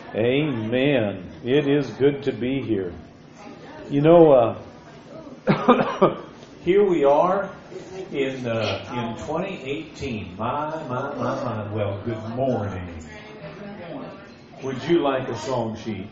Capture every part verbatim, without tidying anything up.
Amen. It is good to be here. You know, uh, here we are in uh, in twenty eighteen. My, my, my, my. Well, good morning. Would you like a song sheet?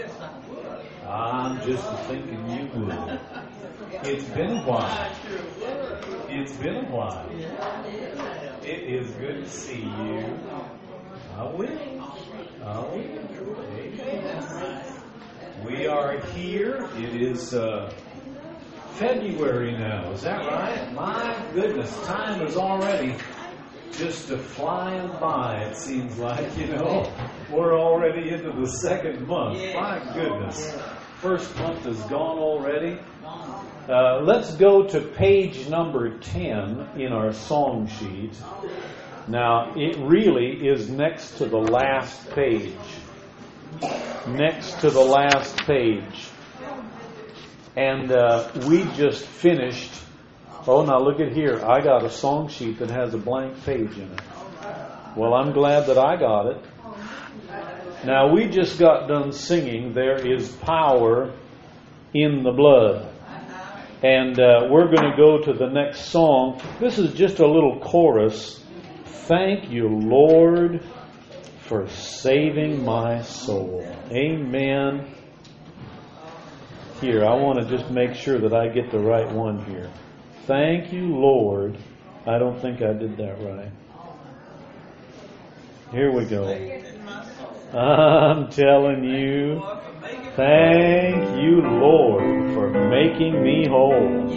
I'm just thinking you would. It's been a while. It's been a while. It is good to see you. I will. I will. Amen. We are here. It is uh, February now. Is that right? My goodness, time is already just a flying by, it seems like, you know. We're already into the second month. My goodness. First month is gone already. Uh, let's go to page number ten in our song sheet. Now, it really is next to the last page. Next to the last page. And uh, we just finished. Oh, now look at here. I got a song sheet that has a blank page in it. Well, I'm glad that I got it. Now, we just got done singing, "There is Power in the Blood." And uh, we're going to go to the next song. This is just a little chorus. Thank you, Lord, for saving my soul. Amen. Here, I want to just make sure that I get the right one here. Thank you, Lord. I don't think I did that right. Here we go. I'm telling you, thank you, Lord, for making me whole.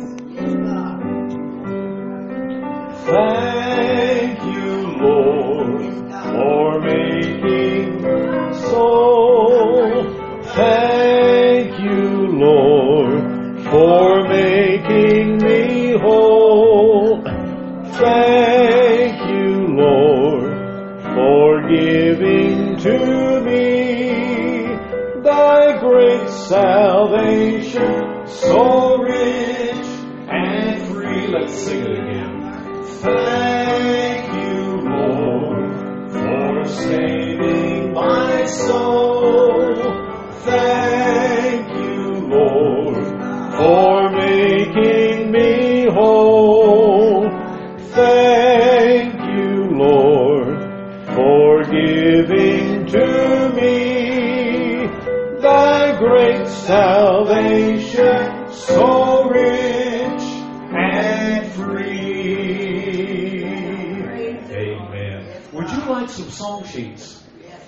Thank you, Lord, for making me so. Thank you, Lord, for making me whole. Thank you, Lord, for giving to me thy great salvation, so rich and free. Let's sing it again. Thank you, Lord, for saving my soul. Thank you, Lord, for making me whole. Thank you, Lord, for giving to me thy great salvation, so rich and free. Amen. Would you like some song sheets?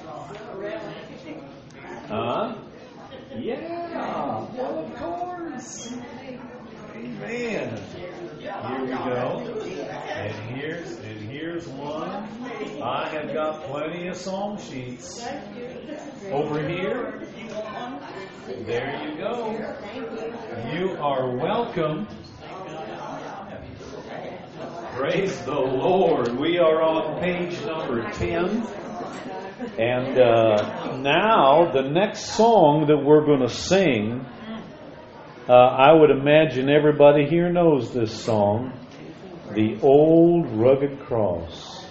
Huh? Yeah. Well, of course. Amen. Here we go. And here's and here's one. I have got plenty of song sheets. Over here. There you go. You are welcome. Praise the Lord. We are on page number ten. And uh, now the next song that we're going to sing, uh, I would imagine everybody here knows this song, "The Old Rugged Cross."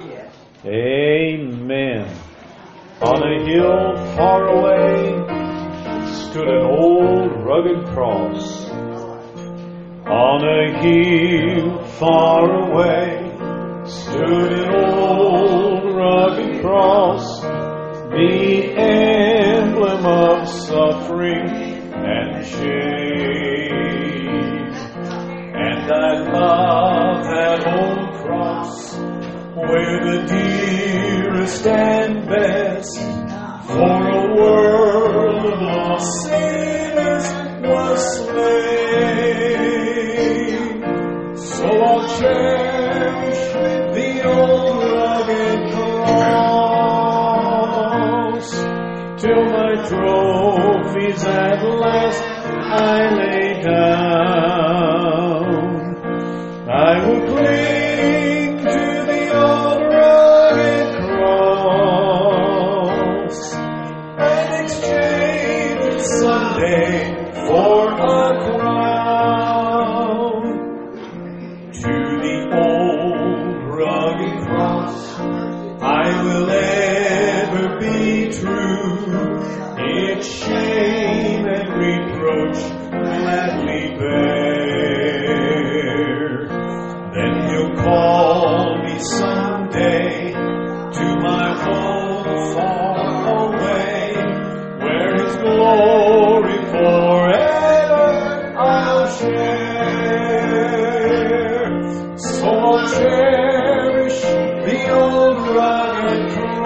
Amen. On a hill far away stood an old rugged cross. On a hill far away stood an old rugged cross, the emblem of suffering and shame. And I love that old cross, where the dearest and best for a world of lost sinners was slain. So I'll cherish the old rugged cross till my trophies at last I lay down. I will cling to the old rugged cross and exchange it someday for a crown. To the old rugged cross I will ever be be true, its shame and reproach gladly bear. Then He'll call me someday to my home far away, where His glory forever I'll share. So I'll cherish the old rugged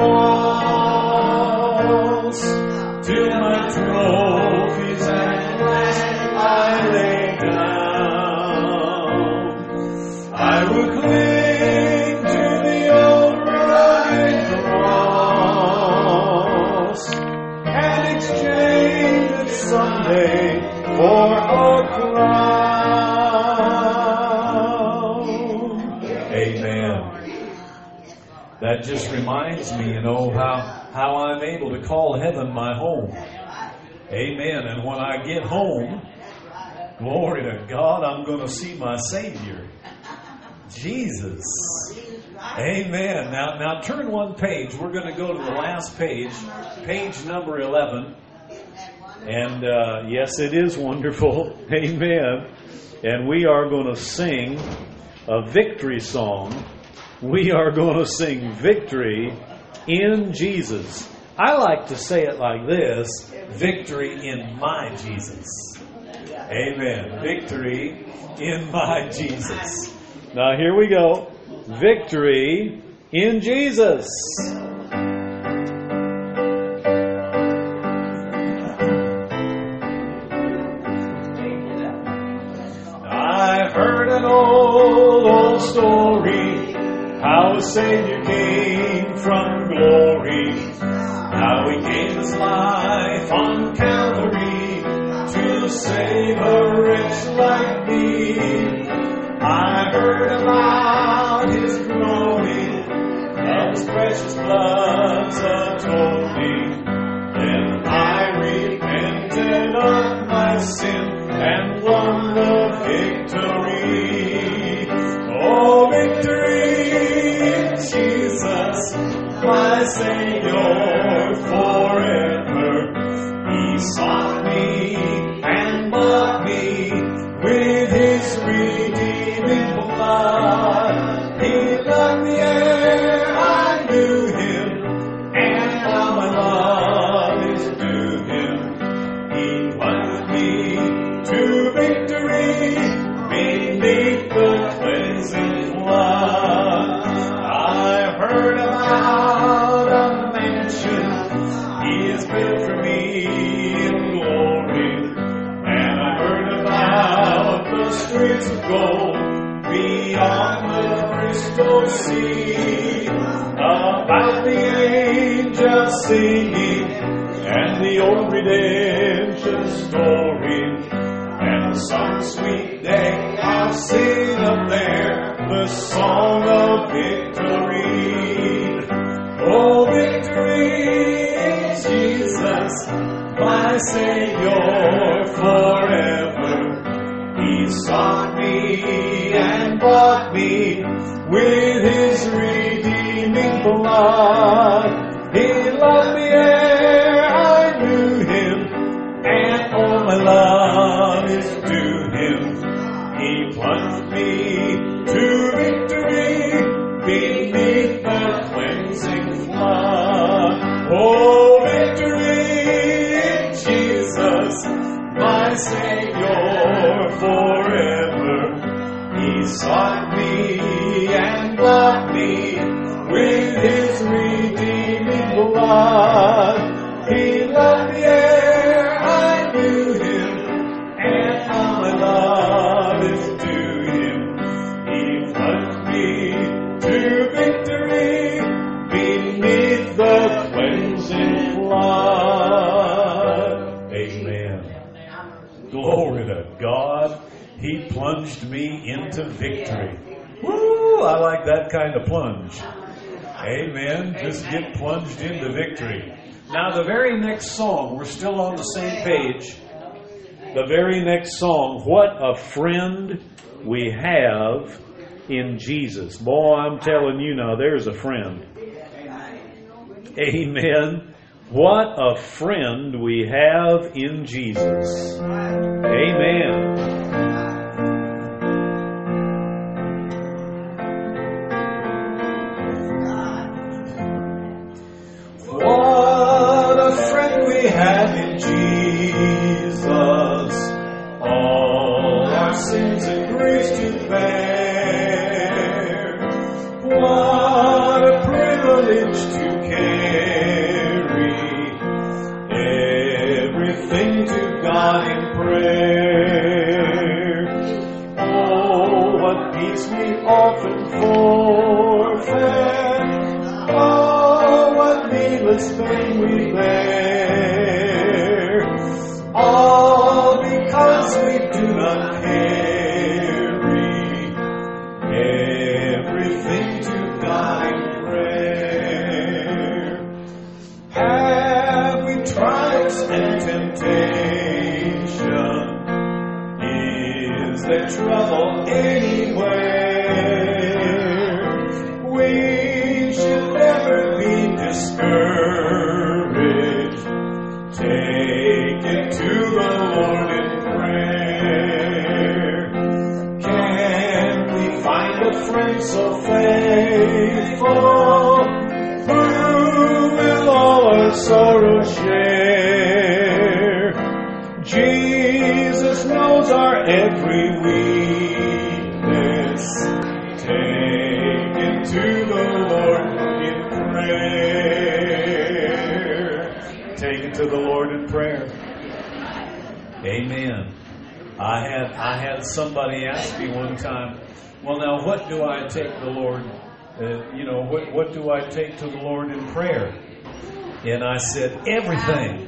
cross till my trophies at last I lay down. I will cling to the old rugged cross and exchange it someday for a crown. Amen. That just reminds me, you know, how, how I'm able to call heaven my home. Amen. And when I get home, glory to God, I'm going to see my Savior, Jesus. Amen. Now, now turn one page. We're going to go to the last page, page number eleven. And uh, yes, it is wonderful. Amen. And we are going to sing a victory song. We are going to sing victory in Jesus. I like to say it like this: victory in my Jesus. Amen. Victory in my Jesus. Now here we go. Victory in Jesus. I heard an old, old story, how a Savior came from glory, how He gave His life on Calvary to save a wretch like me. I heard about His groaning, of His precious blood's atoning. Then I repented of my sin and won the victory. Oh, victory in Jesus, my Savior forever. He sought me and bought me with His redeeming blood. He loved me ere I knew Him, and now my love is due Him. He plunged me to victory beneath the cleansing flood. I heard about a mansion He has built for me in glory, and I heard about the streets of gold beyond the crystal sea, about the angels singing and the old redemption story. And some sweet day I'll sing up there the song of victory. Oh, victory in Jesus, my Savior forever. He sought me and bought me with His redeeming blood. He loved me ere I knew Him, and all my love is due Him. He plunged me to victory beneath the cleansing flood. Oh, victory in Jesus, my Savior forever. He sought me and bought me with His redeeming blood. He loved me ere I knew Him, and all my love is due Him. He plunged me to victory beneath the cleansing flood. Amen. Glory to God. He plunged me into victory. Woo! I like that kind of plunge. Amen. Just get plunged into victory. Now, the very next song, we're still on the same page. The very next song, what a friend we have in Jesus. Boy, I'm telling you now, there's a friend. Amen. What a friend we have in Jesus. Amen. What a friend we have in Jesus. All our sins and griefs to bear. What a privilege to carry everything to God in prayer. Oh, what peace we often forfeit. Oh, what needless pain we bear. All because we do not carry everything to God in prayer. Have we trials and temptation? Is there trouble anywhere? We should never be discouraged. Take it to the Lord in prayer. Can we find a friend so faithful who will all our sorrow share? Jesus knows our every weakness. Take it to the Lord in prayer. Take it to the Lord in prayer. Amen. I had I had somebody ask me one time, well, now what do I take the Lord? Uh, you know, what what do I take to the Lord in prayer? And I said, everything.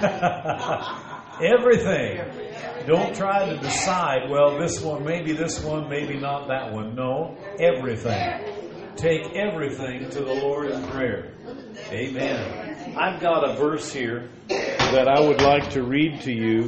Everything. Don't try to decide, well, this one, maybe this one, maybe not that one. No, everything. Take everything to the Lord in prayer. Amen. I've got a verse here that I would like to read to you.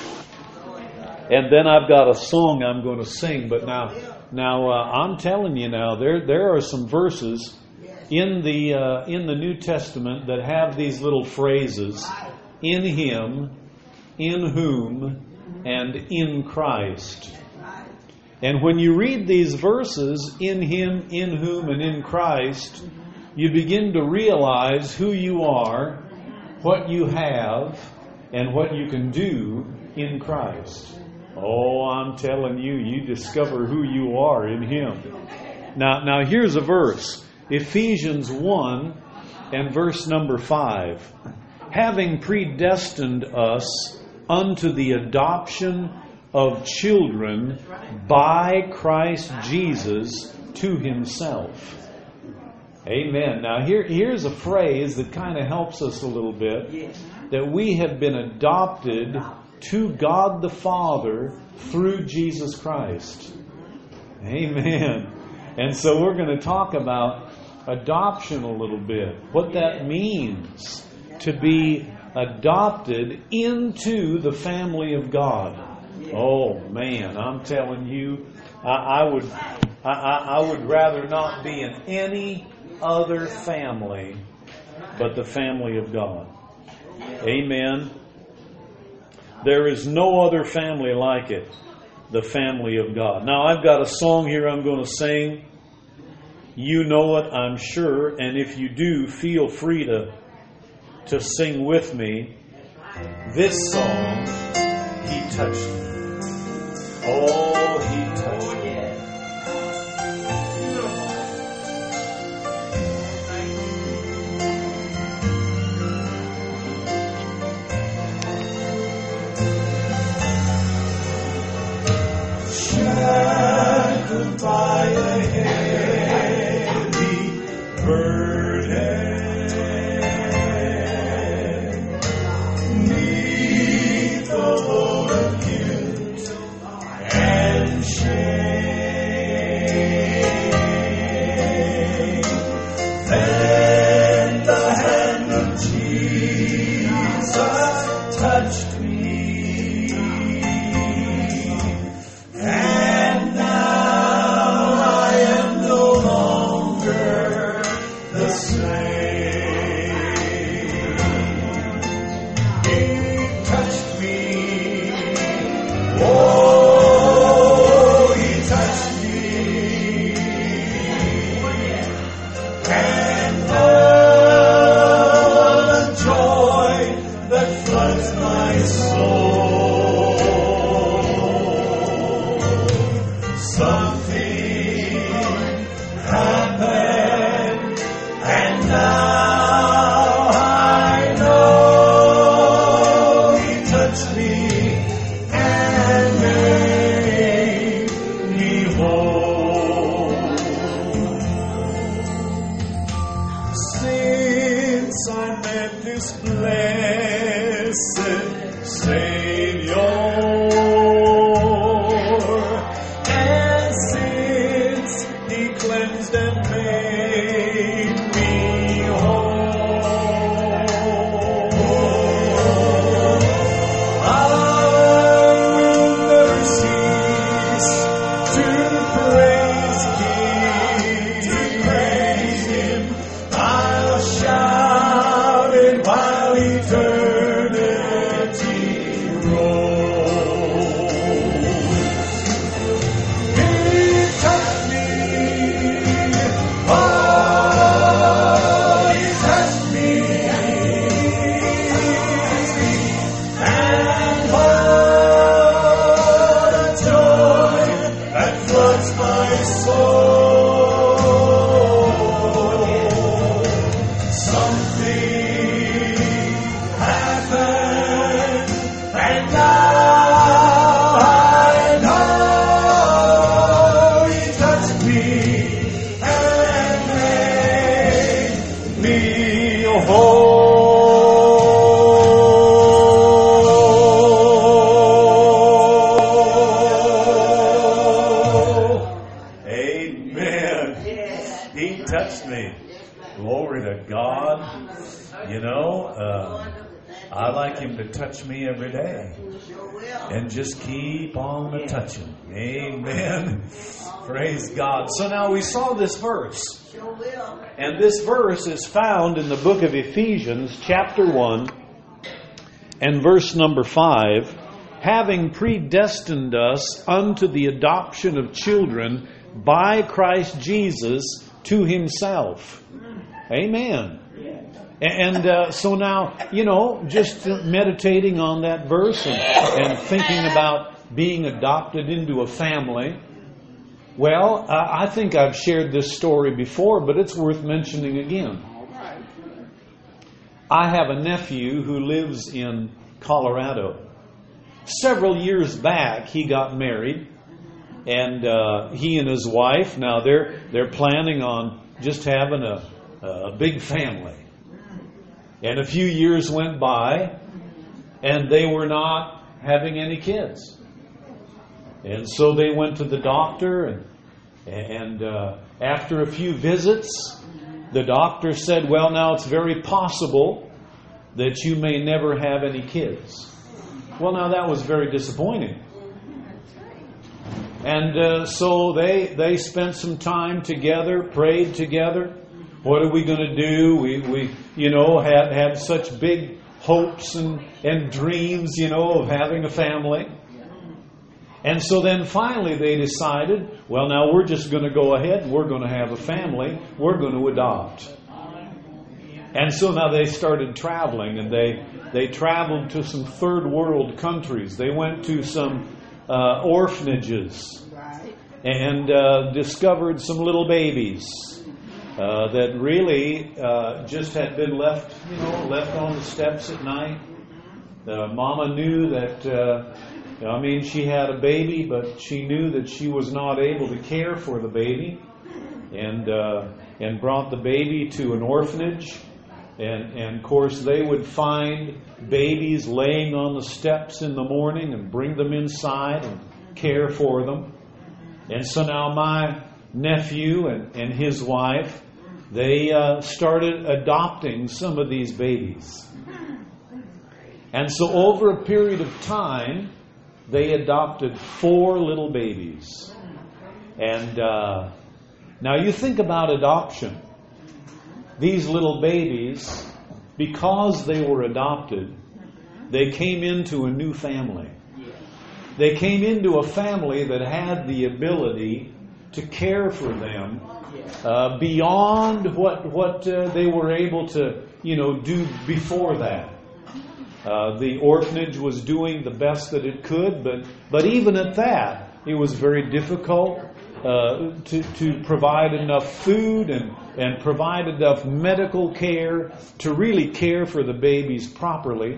And then I've got a song I'm going to sing. But now, now uh, I'm telling you now, there there are some verses in the uh, in the New Testament that have these little phrases: in Him, in whom, and in Christ. And when you read these verses, in Him, in whom, and in Christ, you begin to realize who you are, what you have, and what you can do in Christ. Oh, I'm telling you, you discover who you are in Him. Now, now here's a verse. Ephesians one and verse number five. Having predestined us unto the adoption of children by Christ Jesus to Himself. Amen. Now here, here's a phrase that kind of helps us a little bit. That we have been adopted to God the Father through Jesus Christ. Amen. And so we're going to talk about adoption a little bit. What that means to be adopted into the family of God. Oh man, I'm telling you, I, I would I, I would rather not be in any other family but the family of God. Amen. There is no other family like it, the family of God. Now I've got a song here I'm going to sing. You know it, I'm sure, and if you do, feel free to to sing with me. This song, He touched me. Oh, He touched me. Shackled by a heavy burden, neath the load of guilt and shame, then the hand of Jesus touched me. floods my soul. Something happened, and now I know He touched me and made me whole. Since I met this blessed Savior, and since He cleansed and made me whole, I will never cease to praise Him. To praise Him, I'll shout it while eternity rolls. He touched me, oh, He touched me, and what a joy that floods my soul. Something happened, and now I know He touched me and made me whole. Amen. He touched me. Glory to God. You know, uh, I like Him to touch me every day. And just keep on the touching. Amen. Praise God. So now we saw this verse. And this verse is found in the book of Ephesians, chapter one, and verse number five. Having predestined us unto the adoption of children by Christ Jesus to Himself. Amen. And uh, so now, you know, just meditating on that verse and, and thinking about being adopted into a family. Well, uh, I think I've shared this story before, but it's worth mentioning again. I have a nephew who lives in Colorado. Several years back, he got married, and uh, he and his wife, now they're they're planning on just having a, a big family. And a few years went by, and they were not having any kids. And so they went to the doctor, and and uh, after a few visits, the doctor said, well, now it's very possible that you may never have any kids. Well, now that was very disappointing. And uh, so they they spent some time together, prayed together. What are we going to do? We, we you know, had, had such big hopes and, and dreams, you know, of having a family. And so then finally they decided, well, now we're just going to go ahead and we're going to have a family. We're going to adopt. And so now they started traveling, and they, they traveled to some third world countries. They went to some uh, orphanages and uh, discovered some little babies. Uh, that really uh, just had been left, you know, left on the steps at night. Uh, Mama knew that, uh, I mean, she had a baby, but she knew that she was not able to care for the baby, and uh, and brought the baby to an orphanage. And, and of course, they would find babies laying on the steps in the morning and bring them inside and care for them. And so now my nephew and, and his wife, they uh, started adopting some of these babies. And so over a period of time, they adopted four little babies. And uh, now you think about adoption. These little babies, because they were adopted, they came into a new family. They came into a family that had the ability to care for them uh, beyond what what uh, they were able to, you know, do before that. Uh, the orphanage was doing the best that it could, but, but even at that, it was very difficult uh, to, to provide enough food and, and provide enough medical care to really care for the babies properly.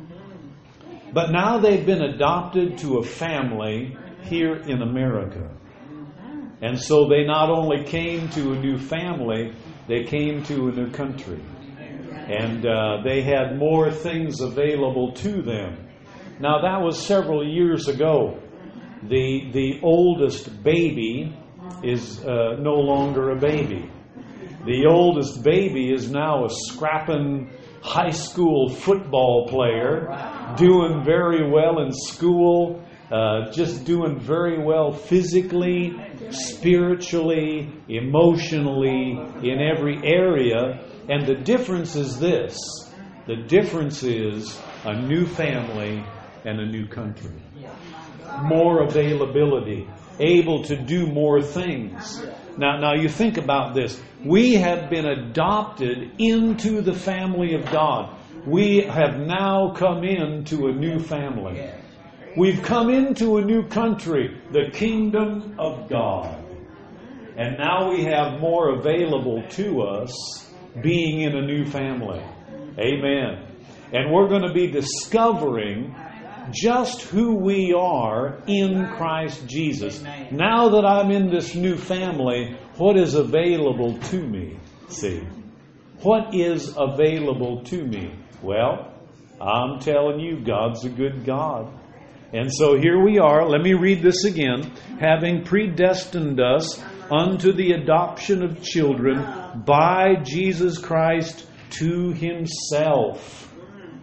But now they've been adopted to a family here in America. And so they not only came to a new family, they came to a new country. And uh, they had more things available to them. Now that was several years ago. The the oldest baby is uh, no longer a baby. The oldest baby is now a scrapping high school football player, doing very well in school, uh, just doing very well physically, spiritually, emotionally, in every area. And the difference is this. The difference is a new family and a new country. More availability, able to do more things. Now, now you think about this. We have been adopted into the family of God. We have now come into a new family. We've come into a new country, the kingdom of God. And now we have more available to us being in a new family. Amen. And we're going to be discovering just who we are in Christ Jesus. Now that I'm in this new family, what is available to me? See, what is available to me? Well, I'm telling you, God's a good God. And so here we are. Let me read this again. Having predestined us unto the adoption of children by Jesus Christ to Himself.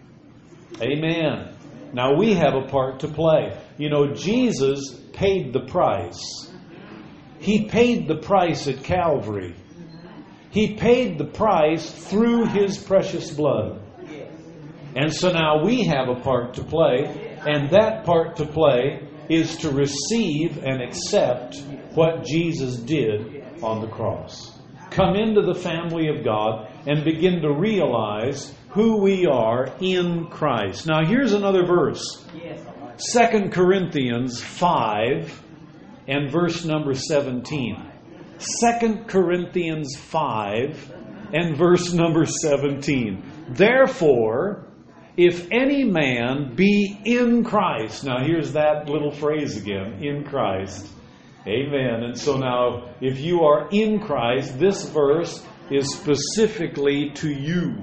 Amen. Now we have a part to play. You know, Jesus paid the price. He paid the price at Calvary. He paid the price through His precious blood. And so now we have a part to play. And that part to play is to receive and accept what Jesus did on the cross. Come into the family of God and begin to realize who we are in Christ. Now here's another verse. Second Corinthians five and verse number seventeen. Second Corinthians five and verse number seventeen. Therefore, if any man be in Christ. Now here's that little phrase again. In Christ. Amen. And so now, if you are in Christ, this verse is specifically to you.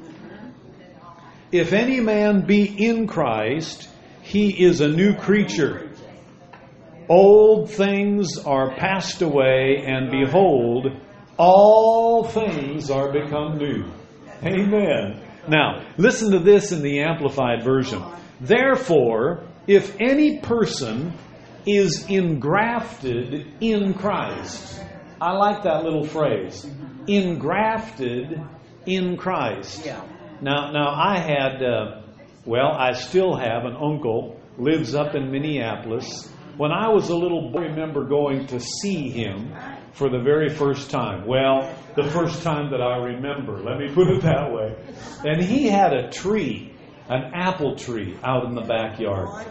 If any man be in Christ, he is a new creature. Old things are passed away, and behold, all things are become new. Amen. Now, listen to this in the Amplified Version. Therefore, if any person is engrafted in Christ. I like that little phrase. Engrafted in Christ. Now, now I had, uh, well, I still have an uncle, lives up in Minneapolis. When I was a little boy, I remember going to see him for the very first time. Well, the first time that I remember, let me put it that way. And he had a tree, an apple tree out in the backyard.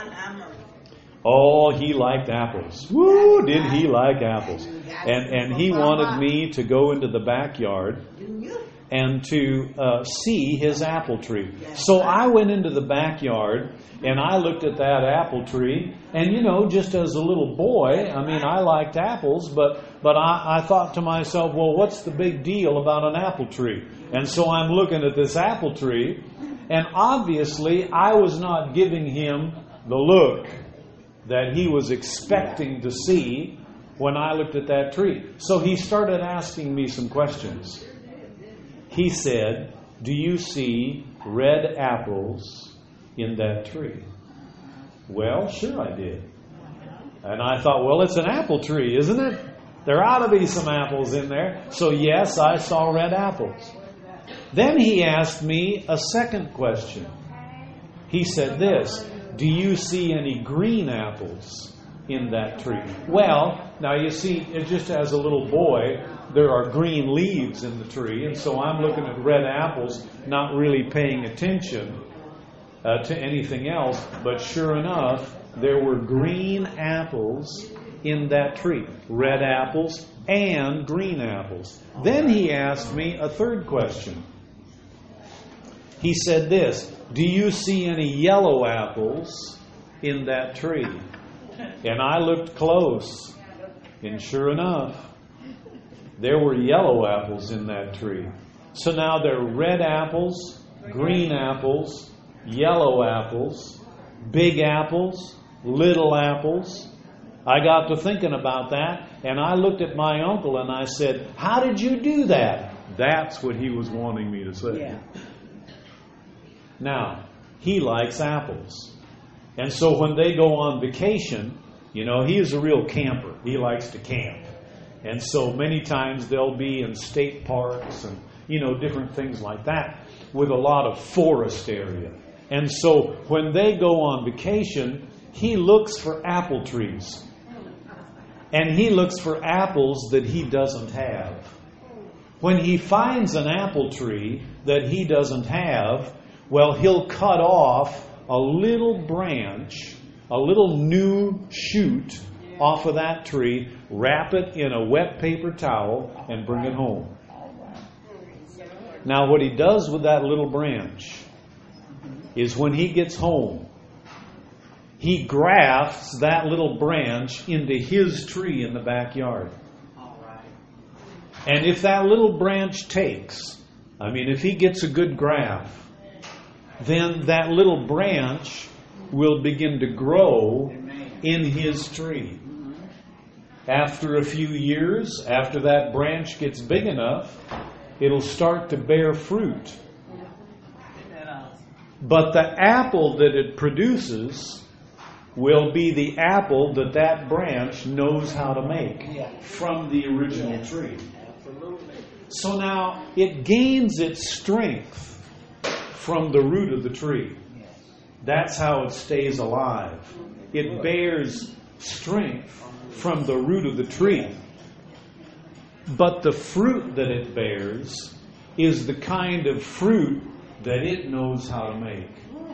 Oh, he liked apples. Woo, did he like apples. And and he wanted me to go into the backyard and to uh, see his apple tree. So I went into the backyard and I looked at that apple tree. And, you know, just as a little boy, I mean, I liked apples, but, but I, I thought to myself, well, what's the big deal about an apple tree? And so I'm looking at this apple tree, and obviously I was not giving him the look that he was expecting to see when I looked at that tree. So he started asking me some questions. He said, do you see red apples in that tree? Well, sure I did. And I thought, well, it's an apple tree, isn't it? There ought to be some apples in there. So yes, I saw red apples. Then he asked me a second question. He said this, do you see any green apples in that tree? Well, now you see, it just as a little boy, there are green leaves in the tree, and so I'm looking at red apples, not really paying attention uh, to anything else, but sure enough, there were green apples in that tree. Red apples and green apples. Then he asked me a third question. He said this, do you see any yellow apples in that tree? And I looked close, and sure enough, there were yellow apples in that tree. So now there are red apples, green apples, yellow apples, big apples, little apples. I got to thinking about that, and I looked at my uncle and I said, how did you do that? That's what he was wanting me to say. Yeah. Now, he likes apples. And so when they go on vacation, you know, he is a real camper. He likes to camp. And so many times they'll be in state parks and, you know, different things like that with a lot of forest area. And so when they go on vacation, he looks for apple trees. And he looks for apples that he doesn't have. When he finds an apple tree that he doesn't have, well, he'll cut off a little branch, a little new shoot off of that tree, wrap it in a wet paper towel, and bring it home. Now, what he does with that little branch is when he gets home, he grafts that little branch into his tree in the backyard. And if that little branch takes, I mean, if he gets a good graft, then that little branch will begin to grow in his tree. After a few years, after that branch gets big enough, it'll start to bear fruit. But the apple that it produces will be the apple that that branch knows how to make from the original tree. So now it gains its strength from the root of the tree. That's how it stays alive. It bears strength from the root of the tree. But the fruit that it bears is the kind of fruit that it knows how to make.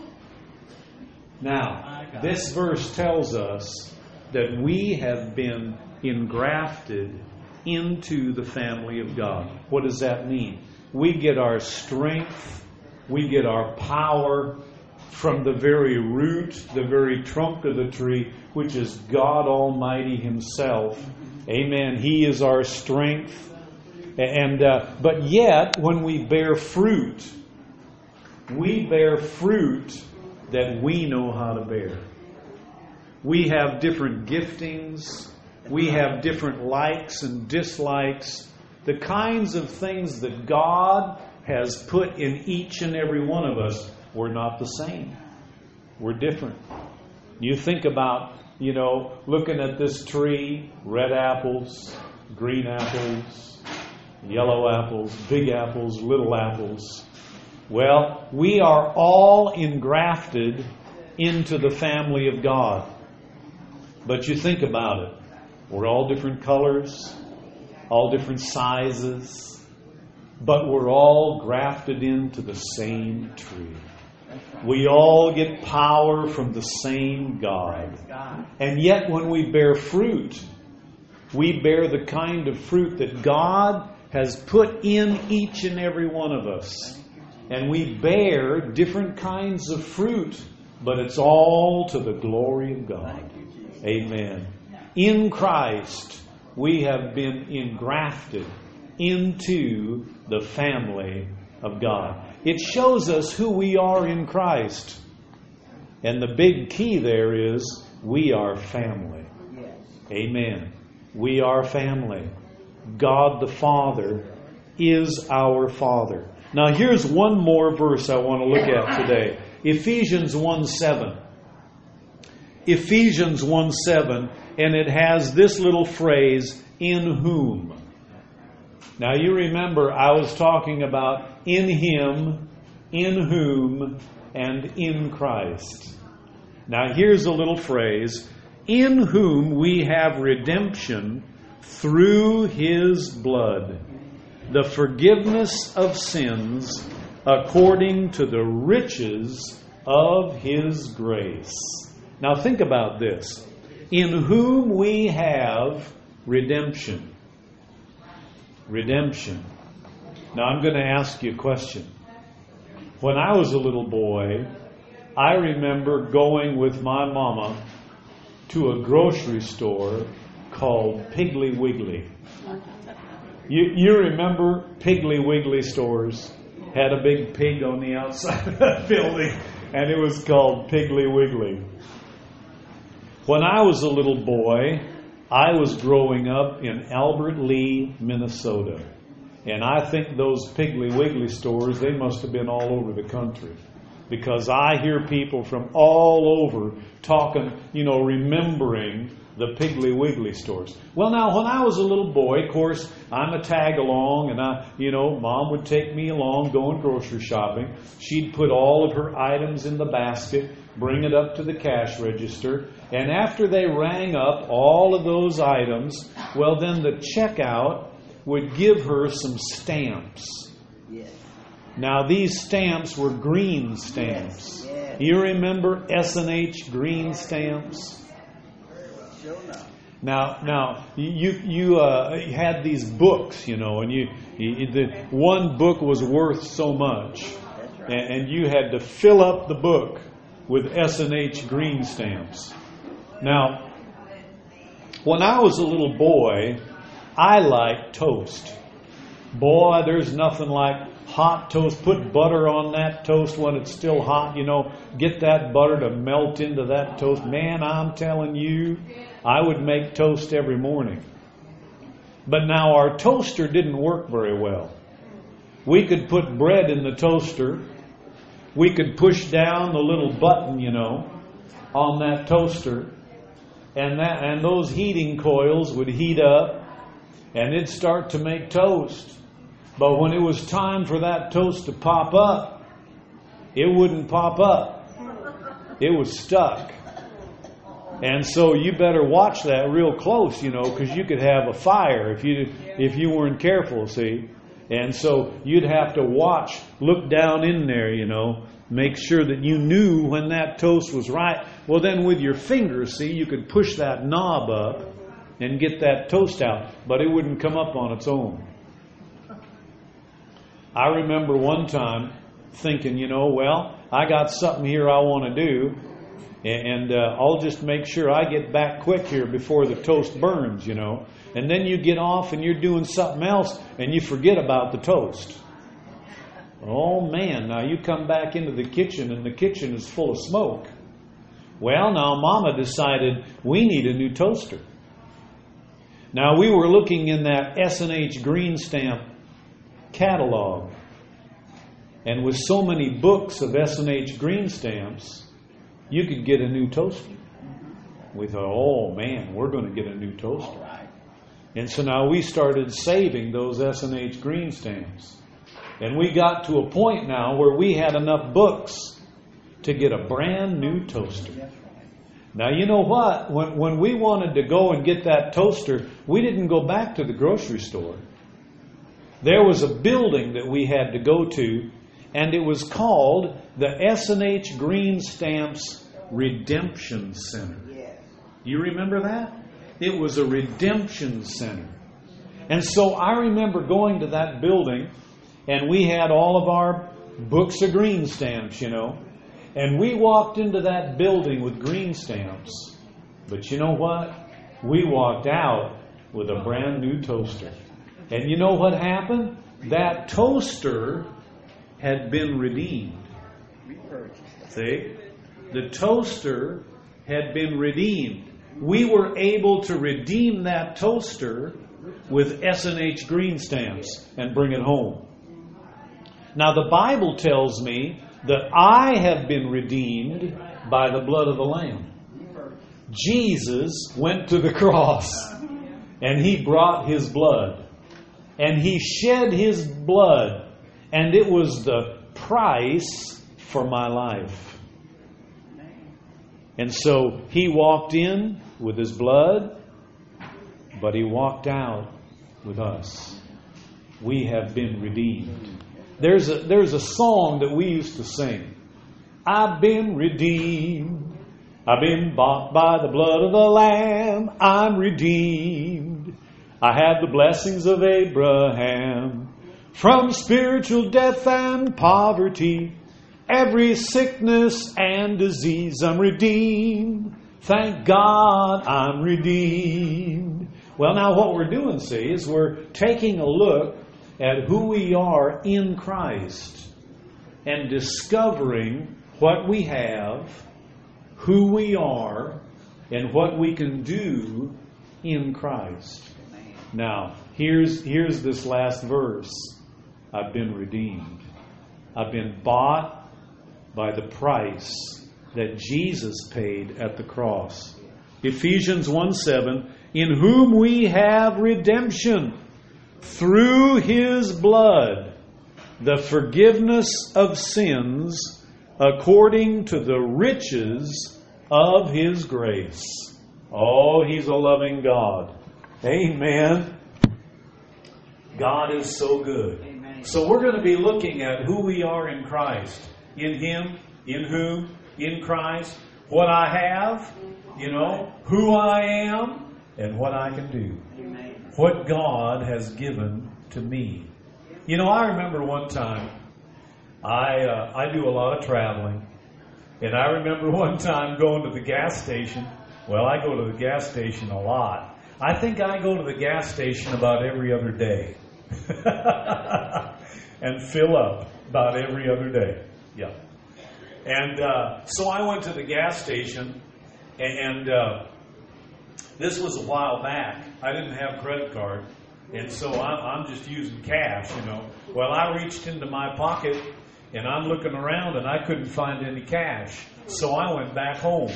Now, this verse tells us that we have been engrafted into the family of God. What does that mean? We get our strength, we get our power from the very root, the very trunk of the tree, which is God Almighty Himself. Amen. He is our strength. And uh, but yet, when we bear fruit, we bear fruit that we know how to bear. We have different giftings. We have different likes and dislikes. The kinds of things that God has put in each and every one of us, we're not the same. We're different. You think about, you know, looking at this tree, red apples, green apples, yellow apples, big apples, little apples. Well, we are all engrafted into the family of God. But you think about it. We're all different colors, all different sizes, but we're all grafted into the same tree. We all get power from the same God. And yet when we bear fruit, we bear the kind of fruit that God has put in each and every one of us. And we bear different kinds of fruit, but it's all to the glory of God. Amen. In Christ, we have been engrafted into the family of God. It shows us who we are in Christ. And the big key there is we are family. Amen. We are family. God the Father is our Father. Now here's one more verse I want to look at today. Ephesians one seven. Ephesians one seven, and it has this little phrase, in whom. Now you remember I was talking about in Him, in whom, and in Christ. Now here's a little phrase, in whom we have redemption through His blood, the forgiveness of sins according to the riches of His grace. Now think about this. In whom we have redemption. Redemption. Now I'm going to ask you a question. When I was a little boy, I remember going with my mama to a grocery store called Piggly Wiggly. You, you remember Piggly Wiggly stores? Had a big pig on the outside of that building, and it was called Piggly Wiggly. When I was a little boy, I was growing up in Albert Lea, Minnesota. And I think those Piggly Wiggly stores, they must have been all over the country. Because I hear people from all over talking, you know, remembering the Piggly Wiggly stores. Well, now, when I was a little boy, of course, I'm a tag along, and I, you know, Mom would take me along going grocery shopping. She'd put all of her items in the basket, bring it up to the cash register, and after they rang up all of those items, well, then the checkout would give her some stamps. Yes. Now, these stamps were green stamps. Yes. Yes. You remember S and H green stamps? Now, now you you uh, had these books, you know, and you, you the one book was worth so much, and, and you had to fill up the book with S and H green stamps. Now, when I was a little boy, I liked toast. Boy, there's nothing like hot toast. Put butter on that toast when it's still hot, you know. Get that butter to melt into that toast. Man, I'm telling you, I would make toast every morning. But now our toaster didn't work very well. We could put bread in the toaster. We could push down the little button, you know, on that toaster. And that and those heating coils would heat up, and it'd start to make toast. But when it was time for that toast to pop up, it wouldn't pop up. It was stuck. And so you better watch that real close, you know, because you could have a fire if you if you weren't careful, see. And so you'd have to watch, look down in there, you know, make sure that you knew when that toast was right. Well, then with your fingers, see, you could push that knob up and get that toast out, but it wouldn't come up on its own. I remember one time thinking, you know, well, I got something here I want to do, and uh, I'll just make sure I get back quick here before the toast burns, you know. And then you get off and you're doing something else and you forget about the toast. Oh man, now you come back into the kitchen and the kitchen is full of smoke. Well, now Mama decided we need a new toaster. Now we were looking in that S and H green stamp catalog, and with so many books of S and H green stamps, you could get a new toaster. We thought, oh man, we're going to get a new toaster. And so now we started saving those S and H green stamps. And we got to a point now where we had enough books to get a brand new toaster. Now, you know what? When, when we wanted to go and get that toaster, we didn't go back to the grocery store. There was a building that we had to go to, and it was called the S and H Green Stamps Redemption Center. Do you remember that? It was a redemption center. And so I remember going to that building, and we had all of our books of green stamps, you know. And we walked into that building with green stamps. But you know what? We walked out with a brand new toaster. And you know what happened? That toaster had been redeemed. See? The toaster had been redeemed. We were able to redeem that toaster with S and H green stamps and bring it home. Now the Bible tells me that I have been redeemed by the blood of the Lamb. Jesus went to the cross and He brought His blood. And He shed His blood, and it was the price for my life. And so He walked in with His blood, but He walked out with us. We have been redeemed. There's a, there's a song that we used to sing. I've been redeemed. I've been bought by the blood of the Lamb. I'm redeemed. I have the blessings of Abraham. From spiritual death and poverty, every sickness and disease, I'm redeemed. Thank God I'm redeemed. Well, now what we're doing, see, is we're taking a look at who we are in Christ and discovering what we have, who we are, and what we can do in Christ. Now, here's, here's this last verse. I've been redeemed. I've been bought by the price that Jesus paid at the cross. Ephesians one seven, in whom we have redemption through His blood, the forgiveness of sins according to the riches of His grace. Oh, He's a loving God. Amen. God is so good. Amen. So we're going to be looking at who we are in Christ. In Him, in whom, in Christ, what I have, you know, who I am, and what I can do. Amen. What God has given to me. You know, I remember one time, I uh, I do a lot of traveling, and I remember one time going to the gas station. Well, I go to the gas station a lot. I think I go to the gas station about every other day. And fill up about every other day. Yeah. And uh, so I went to the gas station, and uh, this was a while back. I didn't have a credit card, and so I'm, I'm just using cash, you know. Well, I reached into my pocket, and I'm looking around, and I couldn't find any cash. So I went back home.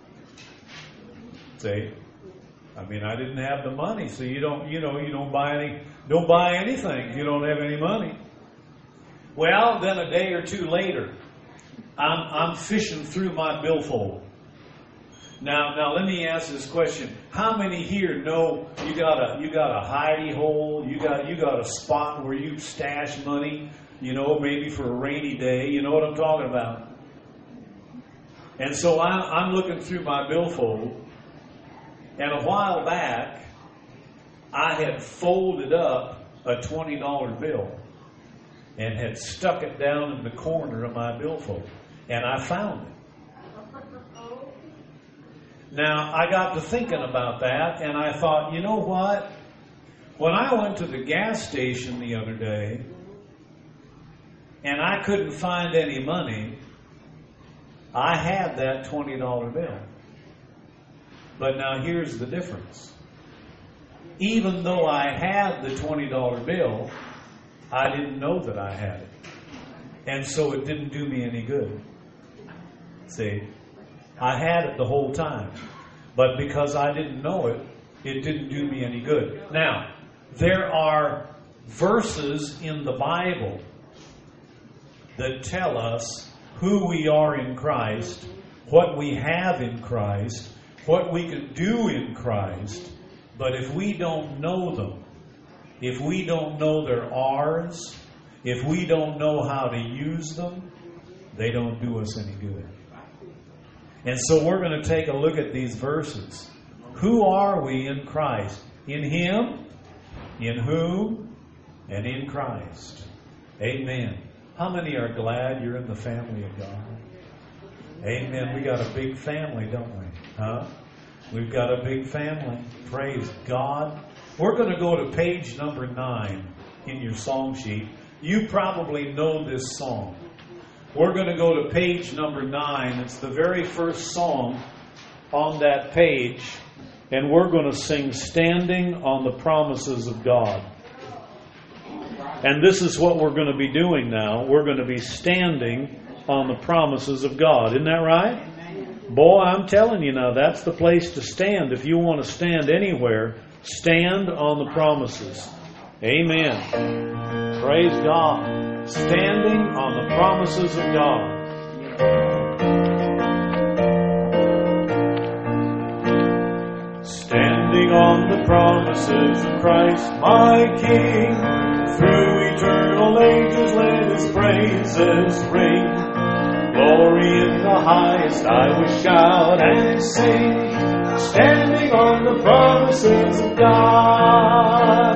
See? I mean, I didn't have the money, so you don't, you know, you don't buy any, don't buy anything if you don't have any money. Well, then a day or two later, I'm, I'm fishing through my billfold. Now, now let me ask this question: how many here know you got a you got a hidey hole? You got you got a spot where you stash money? You know, maybe for a rainy day. You know what I'm talking about? And so I, I'm looking through my billfold. And a while back, I had folded up a twenty dollar bill and had stuck it down in the corner of my billfold. And I found it. Now, I got to thinking about that, and I thought, you know what? When I went to the gas station the other day, and I couldn't find any money, I had that twenty dollar bill. But now here's the difference. Even though I had the twenty dollar bill, I didn't know that I had it. And so it didn't do me any good. See? I had it the whole time. But because I didn't know it, it didn't do me any good. Now, there are verses in the Bible that tell us who we are in Christ, what we have in Christ, what we can do in Christ. But if we don't know them, if we don't know they're ours, if we don't know how to use them, they don't do us any good. And so we're going to take a look at these verses. Who are we in Christ? In Him, in whom, and in Christ. Amen. How many are glad you're in the family of God? Amen. We got a big family, don't we? Huh? We've got a big family. Praise God. We're going to go to page number nine in your song sheet. You probably know this song. We're going to go to page number nine. It's the very first song on that page. And we're going to sing Standing on the Promises of God. And this is what we're going to be doing now. We're going to be standing on the promises of God. Isn't that right? Boy, I'm telling you now, that's the place to stand. If you want to stand anywhere, stand on the promises. Amen. Praise God. Standing on the promises of God. promises of Christ my King. Through eternal ages let His praises ring. Glory in the highest I will shout and sing, standing on the promises of God.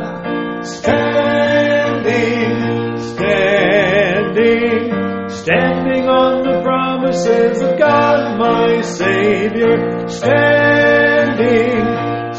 Standing, standing, standing on the promises of God, my Savior. Standing,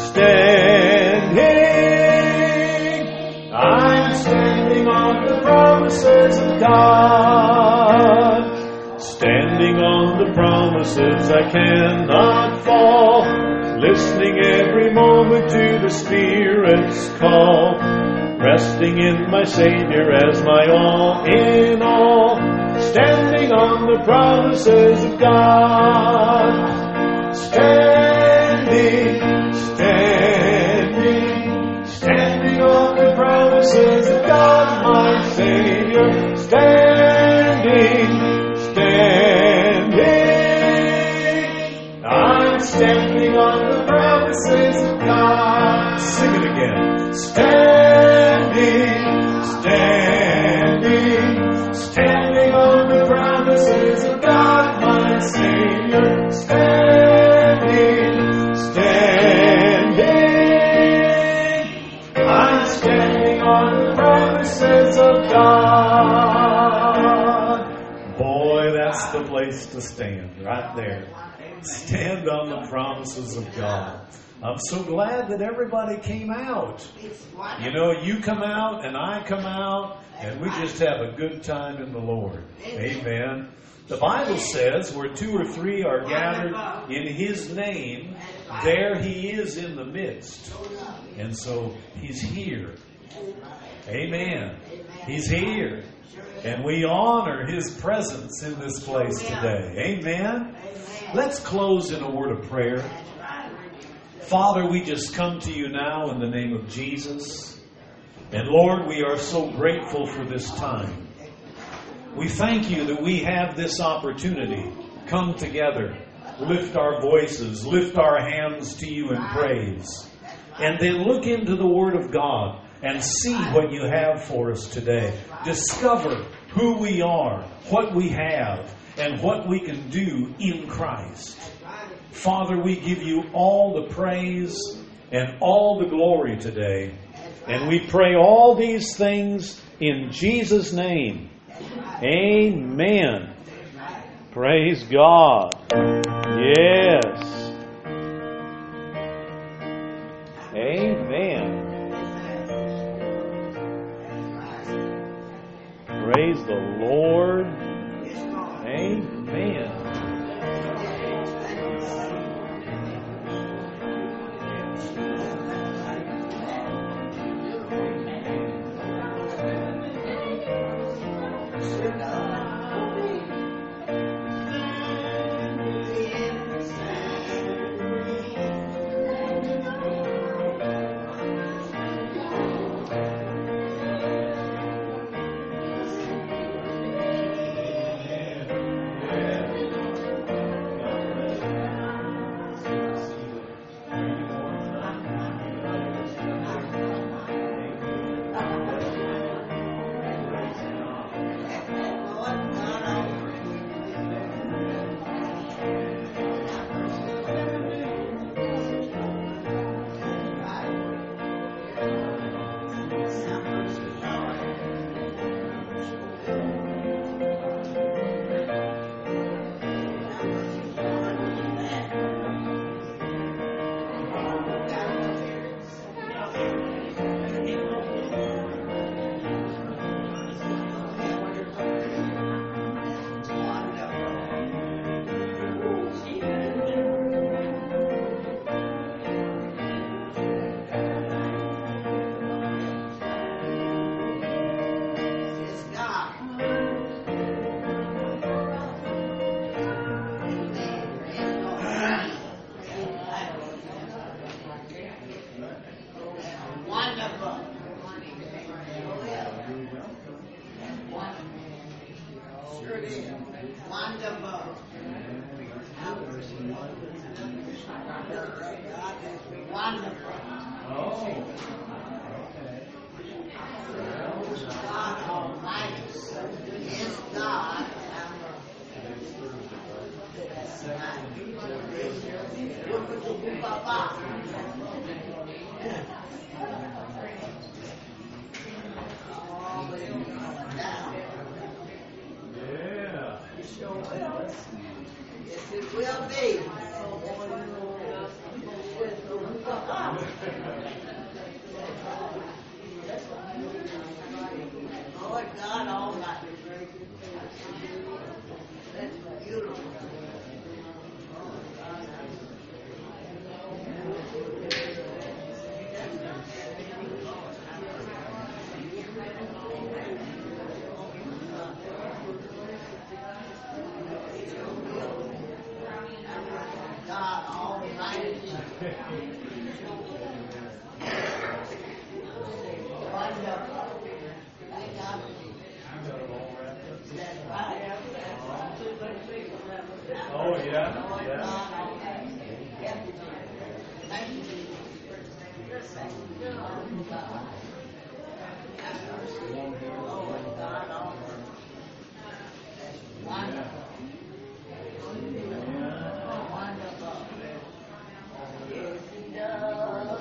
standing, I'm standing on the promises of God. Standing on the promises, I cannot fall. Listening every moment to the Spirit's call. Resting in my Savior as my all in all. Standing on the promises of God. Standing, standing, standing on the promises of God, my Savior. Standing, standing, I'm standing on the promises of God. Sing it again. Standing, standing, standing on the promises of God, my Savior. Standing, standing, I'm standing on the promises of God. Boy, that's the place to stand, right there. Stand on the promises of God. I'm so glad that everybody came out. You know, you come out and I come out and we just have a good time in the Lord. Amen. The Bible says where two or three are gathered in His name, there He is in the midst. And so He's here. Amen. He's here. And we honor His presence in this place today. Amen. Let's close in a word of prayer. Father, we just come to you now in the name of Jesus. And Lord, we are so grateful for this time. We thank you that we have this opportunity. Come together, lift our voices, lift our hands to you in praise. And then look into the Word of God and see what you have for us today. Discover who we are, what we have, and what we can do in Christ. Father, we give you all the praise and all the glory today. And we pray all these things in Jesus' name. Amen. Praise God. Yes. Amen. Praise the Lord. Amen. Wonderful. Oh. Okay. God Almighty is God. Yeah. Yes, it will be. Lord God Almighty. That's beautiful. God Almighty. Wonderful. Thank God. That's right. Oh, yeah. Yeah. Thank you. Lord God Almighty. That's wonderful. Wonderful. Yes, He does.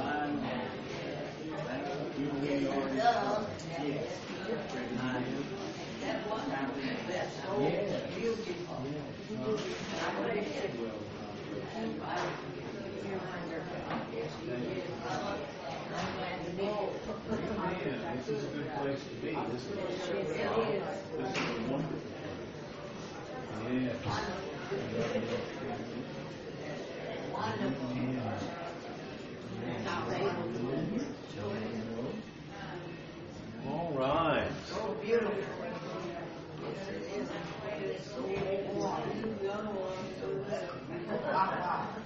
Yes, He does. Yes, that's wonderful. That's so beautiful. Man, this is a good place to be. This is, this is wonderful. Yeah. All right. So beautiful. Yes, it is. So warm.